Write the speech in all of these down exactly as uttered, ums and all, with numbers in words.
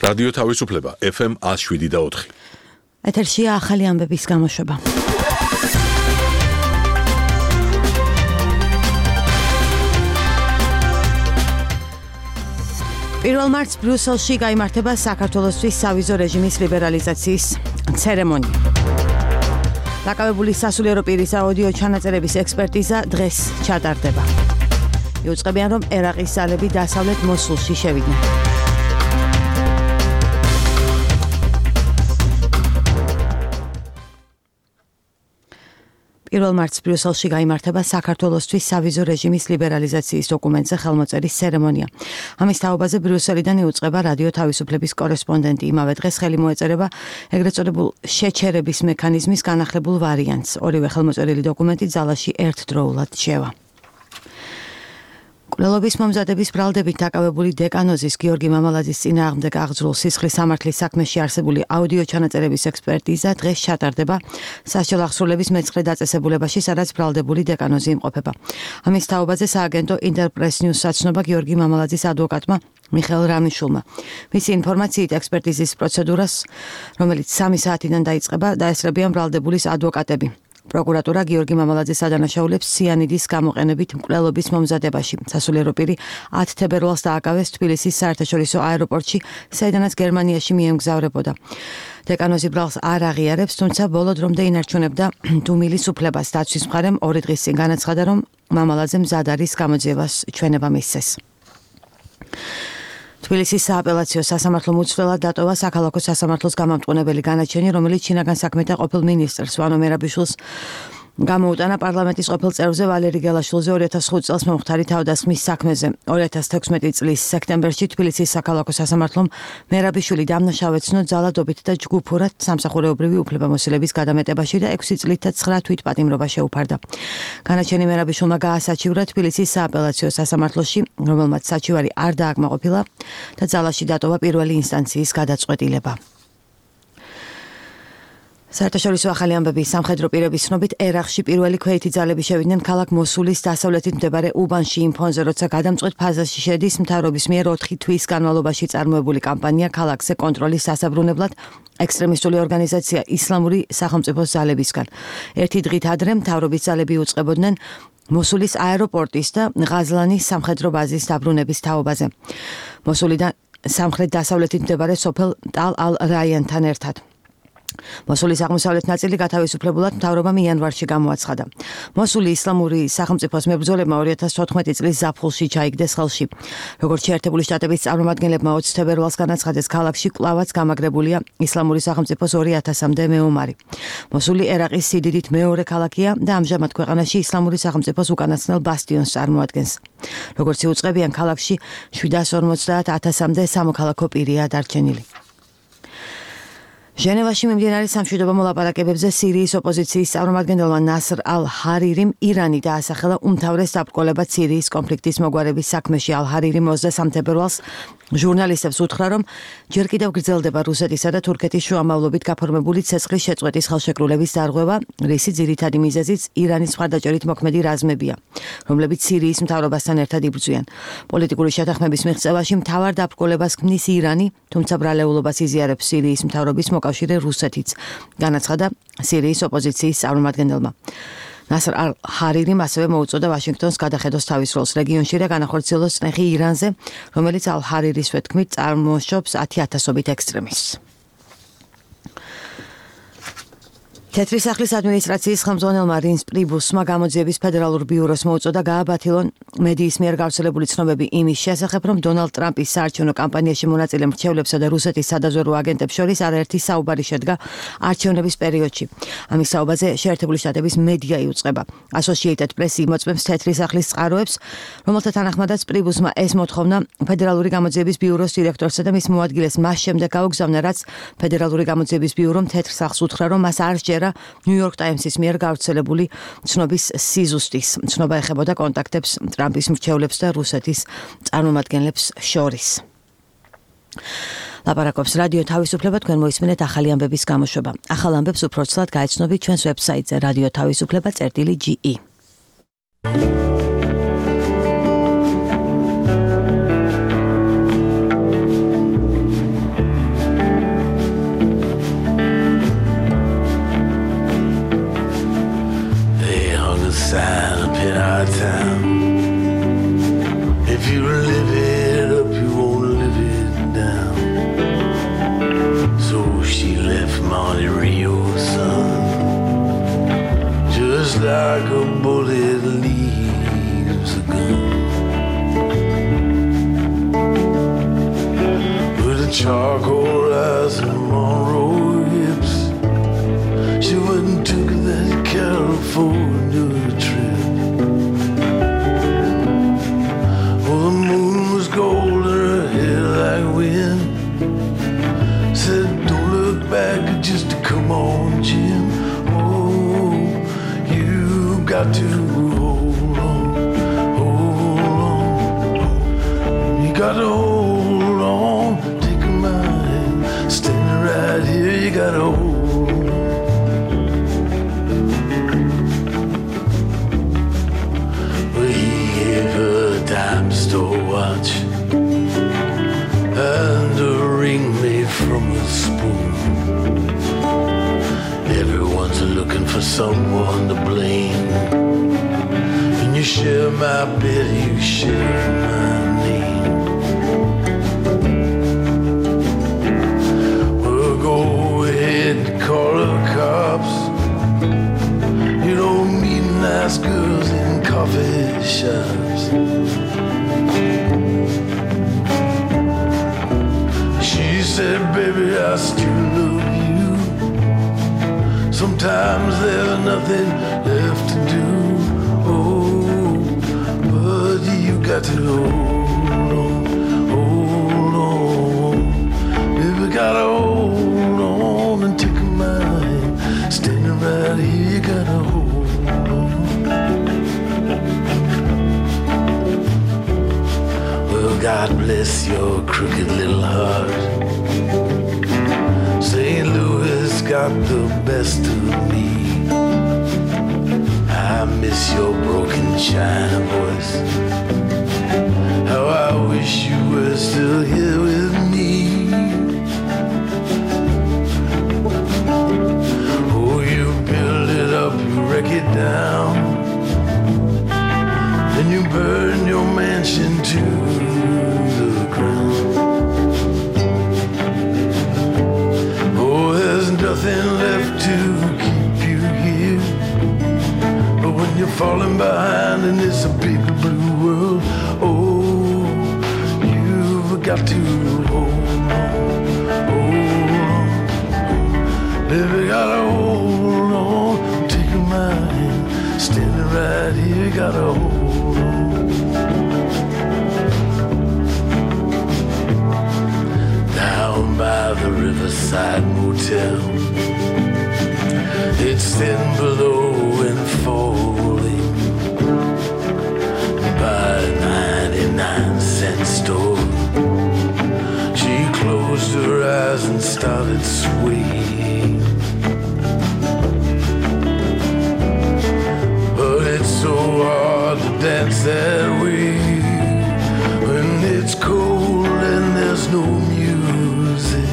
რადიო თავისუფლება ეფ ემ one oh seven და four. ეთერშია ახალი ამბების გამოშვება. პირველ მარტს ბრიუსელში გაიმართება საქართველოსთვის სავიზო რეჟიმის ლიბერალიზაციის ცერემონია. დაკავებული სასულიერო პირის აუდიო ჩანაწერების ექსპერტიზა დღეს ჩატარდება. იუწყებიან, რომ ერაყის ძალები დასავლეთ მოსულში შევიდნენ. პირველ მარტს ბრიუსელში გაიმართება საქართველოსთვის სავიზო რეჟიმის ლიბერალიზაციის დოკუმენტზე ხელმოწერის ცერემონია. ამის თაობაზე ბრიუსელიდან იუწყება რადიო თავისუფლების კორესპონდენტი. იმავე დღეს ხელი მოეწერება ეგრეთ წოდებულ შეჩერების მექანიზმის განახლებულ ვარიანტს. ორივე ხელმოწერილი დოკუმენტი ძალაში ერთდროულად შევა. კვლელობის მომზადების ბრალდებით დაკავებული დეკანოზის გიორგი მამალაძის წინააღმდეგ აღძრულ სისხლის სამართლის საქმეში არსებული აუდიო ჩანაწერების ექსპერტიზა დღეს ჩატარდება სასჯელ აღსრულების მეცხრე დაწესებულებაში, სადაც ბრალდებული დეკანოზი იმყოფება. ამის თაობაზე სააგენტო ინტერპრეს ნიუს საცნობა გიორგი მამალაძის ადვოკატმა მიხეილ რამიშულმა. მისი ინფორმაციით ექსპერტიზის პროცედურას, რომელიც სამი საათიდან დაიწყება, დაესწრებიან ბრალდებულის ადვოკატები. პროკურატურა გიორგი მამალაძის ადანაშაულებს ციანიდის გამოყენებით მკვლელობის მომზადებაში. სასულიერო პირი ათი თებერვალს დააკავეს თბილისის საერთაშორისო აეროპორტში, საიდანაც გერმანიაში მიემგზავრებოდა. დეკანოზი ბრალს არ აღიარებს, თუმცა ბოლო დრომდე ინარჩუნებდა დუმილის უფლებას. დაცვის მხარემ ორი დღის წინ განაცხადა, რომ მამალაძემ მზად არის გამოძიებას ჩვენება მისცეს. თბილისის სააპელაციო სასამართლო მუცვლელად დატოვა საქალაქო სასამართლოს გამამტყუნებელი განაჩენი, რომელიც შინაგან საქმეთა ყოფილ მინისტრს ვანო მერაბიშვილს გამოუტანა პარლამენტის ყოფილ წევრზე ვალერი გელაშვილზე ორი ათას ხუთი წელს მომხდარი თავდასხმის საქმეზე. ორი ათას თექვსმეტი წლის სექტემბერში თბილისის საქალაქო სასამართლომ მერაბიშვილი დამნაშავეცნო ძალადობით და ჯგუფურად სამსახურეობრივი უფლებამოსილების გადამეტებაში და ექვსი წლით და ცხრა თვით პატიმრობა შეუფარდა. განაჩენი მერაბიშვილმა გაასაჩივრა თბილისის სააპელაციო სასამართლოში, რომელმაც საჩივარი არ დააკმაყოფილა და ძალაში დატოვა პირველი ინსტანციის გადაწყვეტილება. საერთაშორისო ახალი ამბების სამხედრო პირების ცნობით ერაყში პირველი ქვეითი ძალები შევიდნენ ქალაქ მოსულის დასავლეთით მდებარე უბანში იმ ფონზე, როცა გადამწყვეტ ფაზაში შედის მთავრობის მიერ ოთხი თვის განმავლობაში წარმოებული კამპანია ქალაქზე კონტროლის დასაბრუნებლად ექსტრემისტული ორგანიზაცია ისლამური სახელმწიფოს ძალებისგან. ერთი დღით ადრე მთავრობის ძალები უწყებოდნენ მოსულის აეროპორტის და ღაზლანის სამხედრო ბაზის დაბრუნების თაობაზე. მოსულიდან სამხრეთ დასავლეთით მდებარე სოფელ ტალ ალ რაიანთან ერთად. მოსულის აღმოსავლეთ ნაწილი გათავისუფლებულად მთავრობამ იანვარში გამოაცხადა. მოსული ისლამური სახელმწიფოს მებრძოლებმა ორი ათას თოთხმეტი წლის ზაფხულში ჩაიგდეს ხელში. როგორც შეერთებული შტატების წარმომადგენლებმა ოცი თებერვალს განაცხადეს, ქალაქში კვლავაც გამაგრებულია ისლამური სახელმწიფოს ორი ათასამდე მეომარი. მოსული ერაყის სიდიდით მეორე ქალაქია და ამჟამად ქვეყანაში ისლამური სახელმწიფოს უკანასკნელ ბასტიონს წარმოადგენს. როგორც იუწყებიან, ქალაქში შვიდას ორმოცდაათ ათასამდე სამოქალაქო პირია დარჩენილი. ჟენევაში მიმდინარე სამშვიდობო მოლაპარაკებებზე სირიის ოპოზიციის წარმომადგენელმა ნასრ ალ-ჰარირიმ ირანი დაასახელა უმთავრეს დაბრკოლებად სირიის კონფლიქტის მოგვარების საქმეში. ალ-ჰარირიმ ოცდასამი თებერვალს ჟურნალისტებს უთხრა, რომ ჯერ კიდევ გრძელდება რუსეთისა და თურქეთის შუამავლობით გაფორმებული ცეცხლის შეწყვეტის ხელშეკრულების დარღვევა, რისი ძირითადი მიზეზიც ირანის მხარდაჭერით მოქმედი რაზმებია, რომლებიც სირიის მთავრობასთან ერთად იბრძვიან. პოლიტიკური შეთანხმების მიღწევაში მთავარ დაბრკოლებას ქმნის ირანი, თუმცა ბრალეულობას იზიარებს სირიის მთავრობის მოკავშირე რუსეთიც, განაცხადა სირიის ოპოზიციის წარმომადგენელმა. ნასრ ალ-ჰარირიმ ასევე მოუწოდა ვაშინგტონს გადახედოს თავის როლს რეგიონში და განახორციელოს წნეხი ირანზე, რომელიც ალ-ჰარირის თქმით წარმოშობს ათი ათასობით ექსტრემისტს. თეთრი სახლის ადმინისტრაციის ხელმძღვანელმა რინს პრიბუსმა გამოძიების ფედერალურ ბიუროს მოუწოდა გააბათილონ მედიის მიერ გავრცელებული ცნობები იმის შესახებ, რომ დონალდ ტრამპის საარჩევნო კამპანიაში მონაწილე მრჩევლებსა და რუსეთის სადაზვერვო აგენტებს შორის არაერთი საუბარი შედგა არჩევნების პერიოდში. ამის საუბარზე შეერთებული შტატების მედია იუწყება. Associated Press imoწმებს თეთრი სახლის წყაროებს, რომელთა თანახმადაც პრიბუსმა ეს მოთხოვნა ფედერალური გამოძიების ბიუროს დირექტორსა და მის მოადგილეს მას შემდეგ გაუგზავნა, რაც ფედერალური გამოძიების ბიურომ თეთრ სახლს უთხრა, რომ მას არ სჯერა ნიუ-იორკ ტაიმსის მიერ გავრცელებული ცნობის სიზუსტის. ცნობა ეხებოდა კონტაქტებს ტრამპის მრჩევლებს და რუსეთის წარმომადგენლებს შორის. ლაპარაკობს რადიო თავისუფლება, თქვენ მოისმინეთ ახალი ამბების გამოშვება. ახალ ამბებს უფრო ცლად გაეცნობით ჩვენს ვებსაიტზე რადიო თავისუფლება წერტილი ჯი ი. sign up in our town. If you live it up, you won't live it down. So she left Monte Rio, son, just like a bullet leaves a gun. With a charcoal eyes and Monroe hips, she went and took that California trip. Oh, the moon was gold and her hair like wind. Said, don't look back, just come on, Jim. Oh, you got to hold on, hold on. You got to hold on, take my hand, standing right here, you got to hold on. Dime store watch and a ring made from a spoon. Everyone's looking for someone to blame. And you share my bed, you share my name. Well, go ahead and call the cops. You don't meet nice girls in coffee shops. She said, baby, I still love you. Sometimes there's nothing left to do. Oh, but you got to hold on, hold on. Baby, gotta hold on and take my hand. Standing right here, you gotta hold on. Well, God bless your crooked little heart. Saint Louis got the best of me. I miss your broken China voice. How I wish you were still here with me. Oh, you build it up, you wreck it down. Then you burn your mansion to the ground. Oh, there's nothing left to keep you here. But when you're falling behind in this big blue world, oh, you've got to hold on, hold on. Baby, gotta hold on, take my hand, standing right here, gotta hold on. Down by the Riverside Motel, it's thin below and falling. By a ninety-nine cent store, she closed her eyes and started swaying. But it's so hard to dance that way when it's cold and there's no music.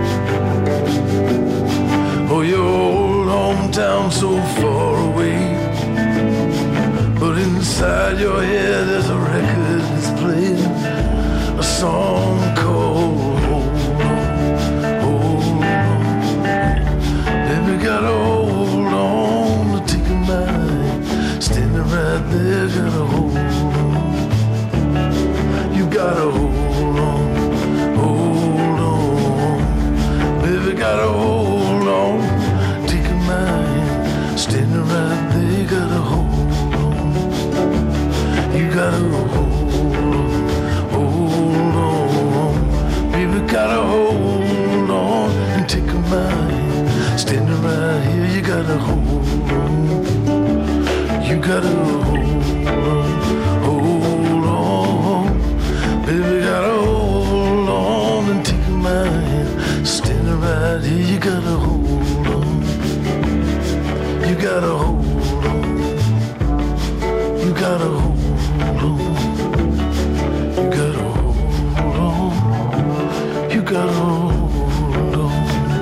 Oh, your old hometown so far away, but inside your head there's a record that's playing a song called Hold On, Hold On. Baby, gotta hold on to take my hand, standing right there, gotta hold on. You gotta hold on, hold on. Baby, gotta hold on, take my hand, standing right there, gotta hold on. You gotta hold on, hold on. Baby, gotta hold on and take my hand, standing right here, you gotta hold on. You gotta hold on, hold on. Baby, gotta hold on and take my hand, standing right here, you gotta hold on. You gotta hold on. You gotta hold on. You gotta hold on. You gotta hold on.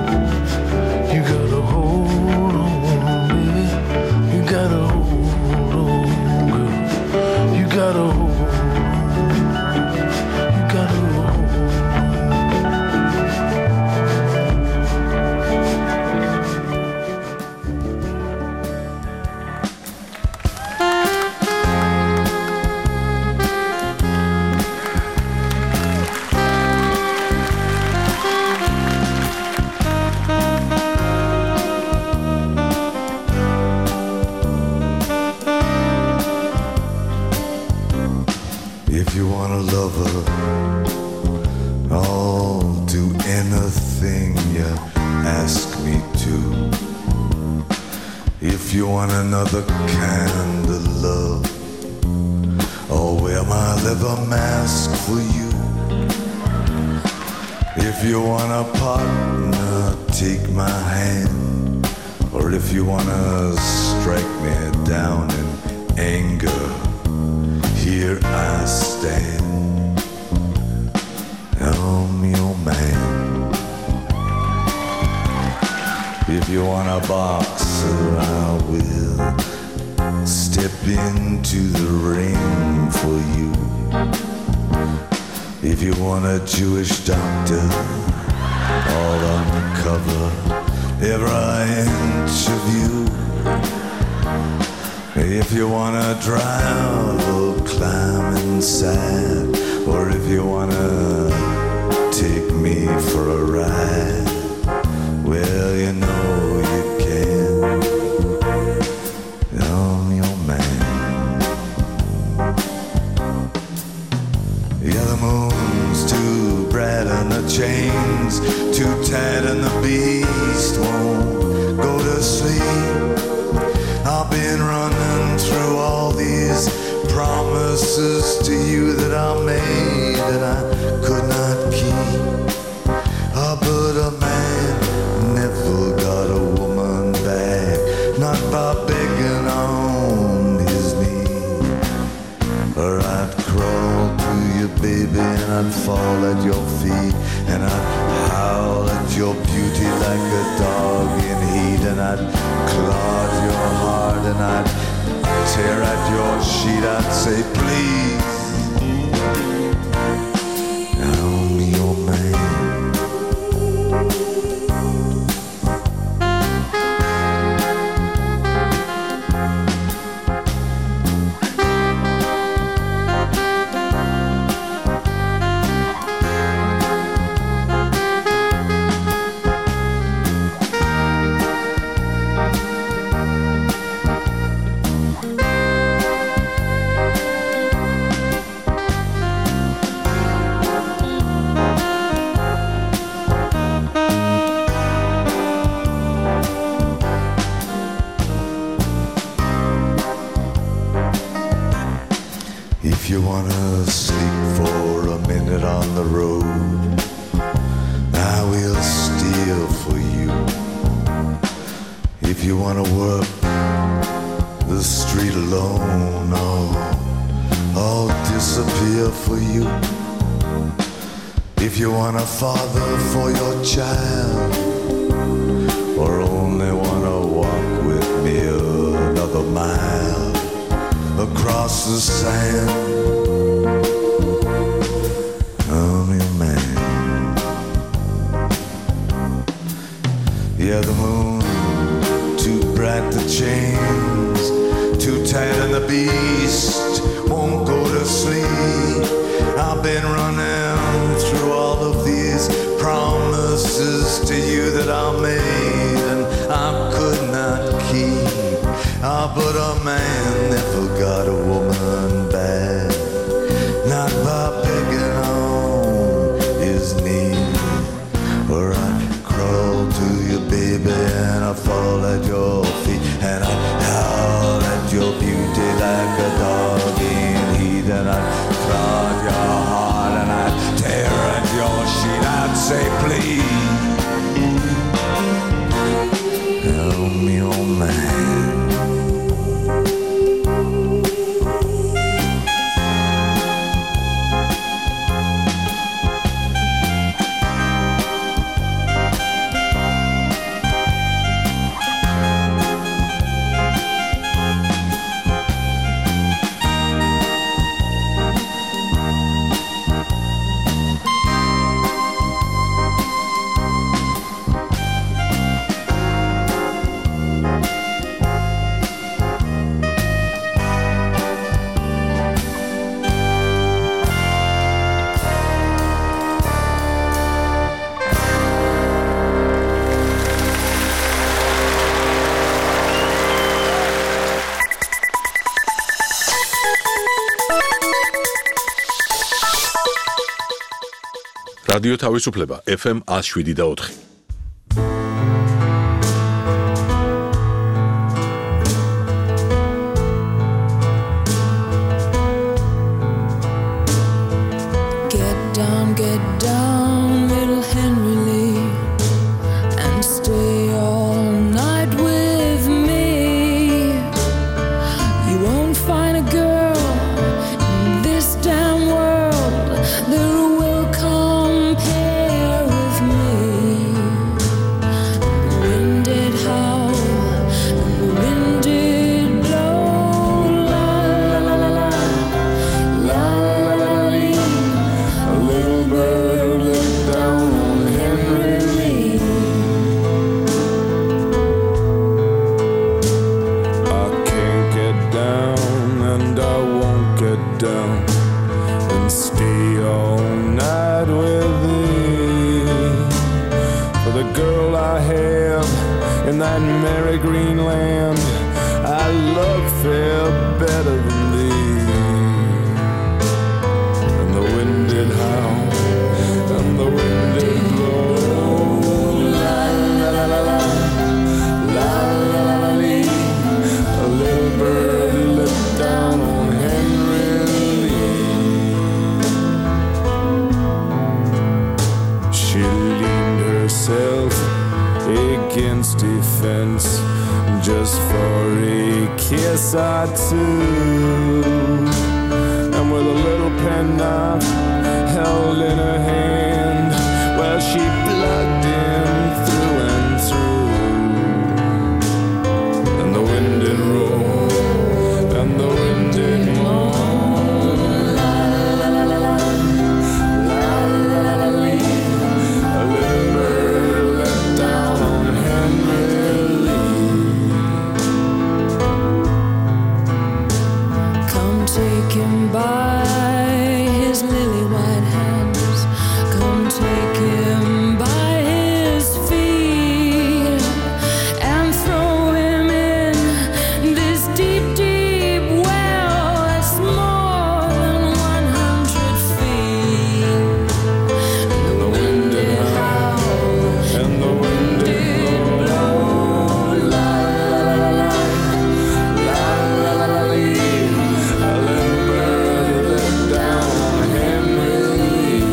You gotta hold on, baby. You gotta hold on. gotta hold. You gotta hold. If you want a lover, I'll do anything you ask me to. If you want another kind of love, I'll wear my leather mask for you. If you want a partner, take my hand. Or if you wanna strike me down in anger, here I stand. I'm your man. If you want a boxer, I will step into the ring for you. If you want a Jewish doctor, I'll uncover every inch of you. If you wanna drive or climb inside, or if you wanna take me for a ride, well, you know you can. I'm your man. Yeah, the moon's too bright and the chains too tight and the beast won't go to sleep. I've been running through all these promises to you that I made that I could not keep. Oh, but a man never got a woman back, not by begging on his knee. Or I'd crawl to you, baby, and I'd fall at your feet, and I'd howl at your beauty like a dog in heat, and I'd claw at your heart, and I'd tear at your sheet. I'd say, please, I'm your man. If you wanna sleep for a minute on the road, I will steal for you. If you wanna work the street alone, oh, I'll disappear for you. If you want a father for your child, or only wanna walk with me another mile across the sand, I'm your man. Yeah, the moon too bright, the chains too tight, and the beast won't go to sleep. I've been running through all of these promises to you that I made and I could not keep. Ah, but a man never got a woman back, not by begging on his knee. Or I'd crawl to you, baby, and I'd fall at your feet, and I'd howl at your beauty like a dog. რადიო თავისუფლება ეფ ემ one oh seven და four. Get down, get down, little Henry Lee, and stay all night with me. You won't find a girl in this damn world that will compare with me. The wind did howl and the wind did blow, la la la la la, la la la la. A little bird looked down on Henry Lee. I can't get down and I won't get down and stay all night with thee. For the girl I have in that merry green land, I love fair better than thee. And the wind did howl and the wind did blow, la la la la la, la la la la lee. A little bird looked down on Henry Lee. She leaned herself against a fence just for a kiss or two, and with a little penknife held in her hand, well, she plugged him through and through. And the wind did roll and the wind did moan, la la la la la, la la la la lee. A little bird looked down on Henry Lee. Come take him by his lily white hands. Come take him by his feet and throw him in this deep, deep well that's more than one hundred feet. And the wind did howl and the wind did blow, la la la la la, la la la lee. A little bird looked down on Henry Lee.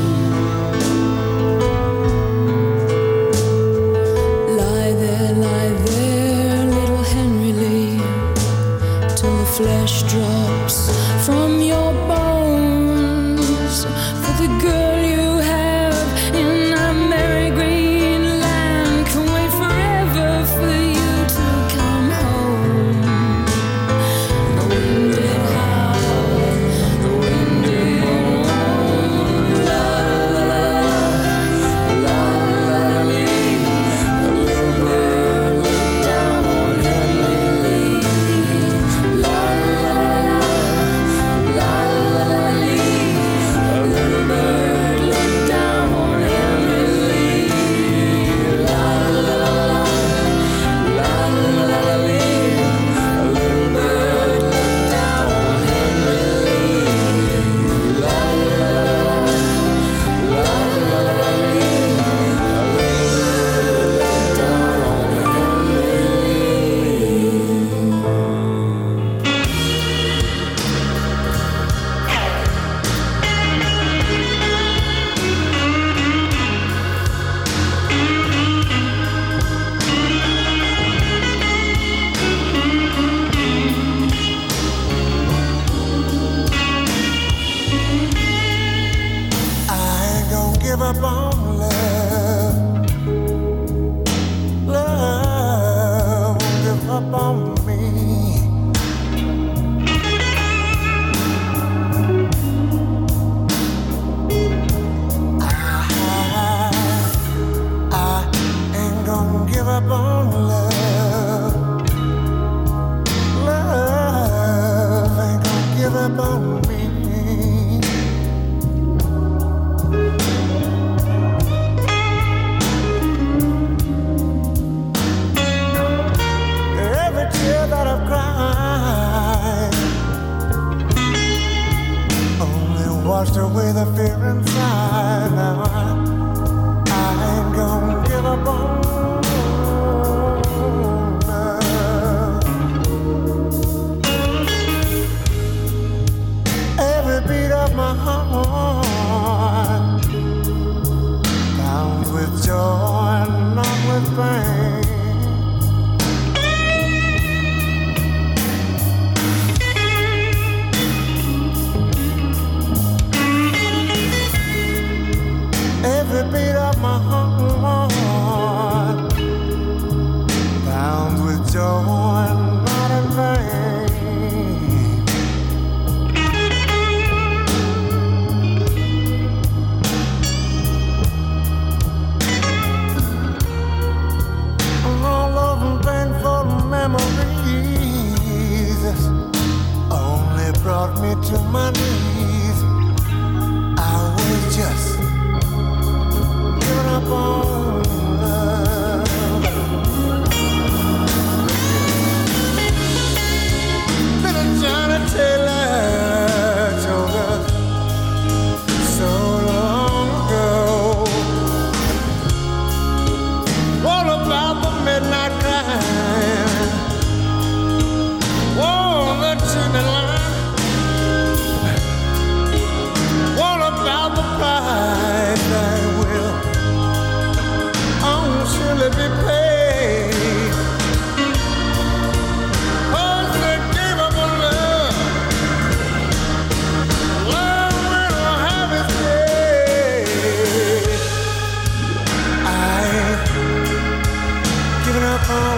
Lie there, lie there, little Henry Lee, till the flesh drops from your bones. For the girl you have in that merry green land can wait forever for you to come home. The wind did howl, the wind did moan, la la la la, la la la lee. A little bird looked down on Henry Lee, la la la la, la la la lee. A little bird looked down on Henry Lee, la la la la, la la la lee. A little bird looked down on Henry Lee, la la la la, la la la lee. A little bird looked down on Henry I ain't gonna give up on love. Love won't give up on me. I, I ain't gonna give up on love. Love ain't gonna give up on me. Every tear that I've cried, only one washed away the fear inside. Now I, I ain't gonna give up on love. Every beat of my heart pounds with joy and not with pain. Every beat of my heart pounds with joy and not in vain. All of them painful memories only brought me to my knees. I was just up on love. Little Johnny Taylor told us so long ago all about the midnight crying, oh, the chimney line, all about the price that will surely be paid. Oh, they gave up on love. Love will have its day. I ain't giving up on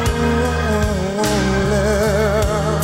love.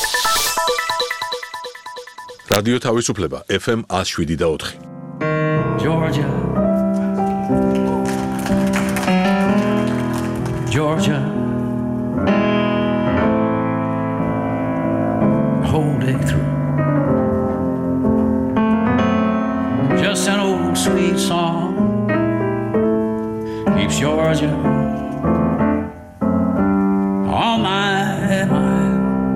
რადიო თავისუფლება ეფ ემ one oh seven point four. Georgia, Georgia, the whole day through. Just an old sweet song keeps Georgia on my mind.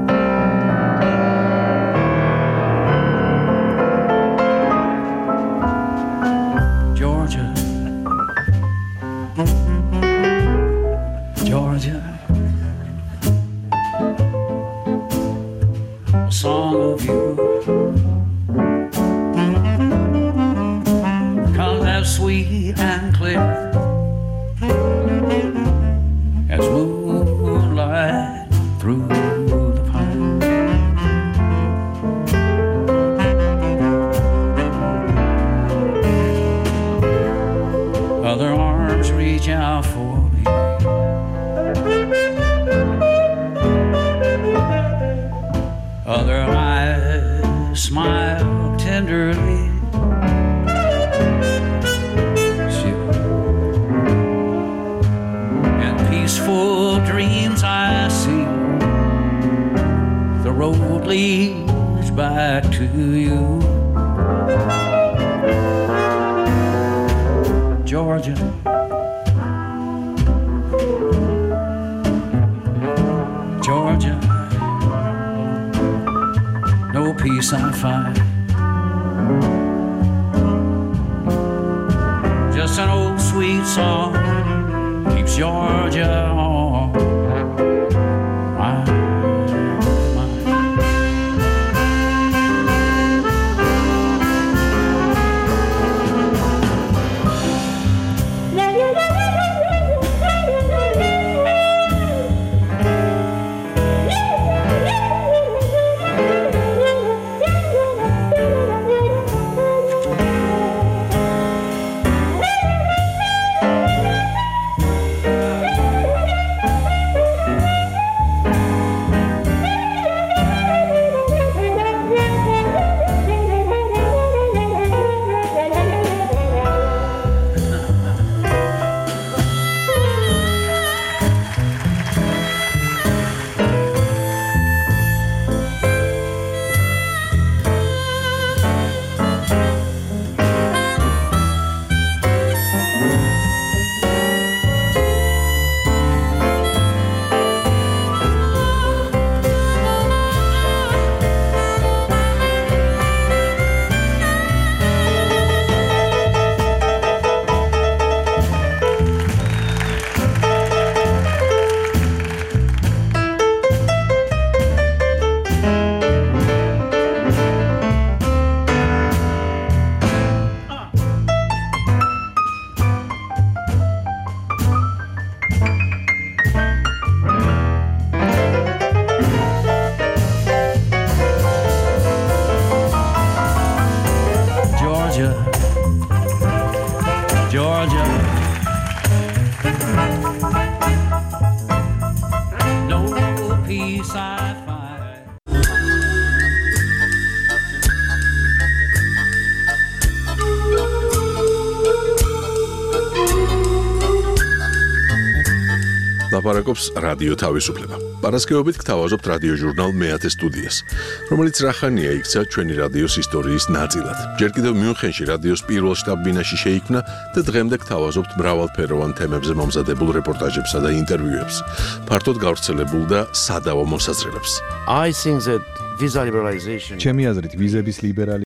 Georgia, Georgia, a song of you comes as sweet and clear as moonlight through the pine. Other arms reach out for me, other eyes smile tenderly. Peaceful dreams I see, the road leads back to you. Georgia, Georgia, no peace I find, just an old sweet song keeps Georgia on my mind. Georgia, no peace I find. ლაპარაკობს რადიო თავისუფლება. პარასკევობით გთავაზობთ რადიო ჟურნალ მეათე სტუდიას, რომელიც რახანია იქცა ჩვენი რადიოს ისტორიის ნაწილად. ჯერ კიდევ მიუნხენში რადიოს პირველ შტაბ-ბინაში შეიქმნა და დღემდე გთავაზობთ მრავალფეროვან თემებზე მომზადებულ რეპორტაჟებსა და ინტერვიუებს, ფართოდ გავრცელებულ და სადავო მოსაზრებებს. I think that visa liberalization ჩემი აზრით ვიზების ლიბერალი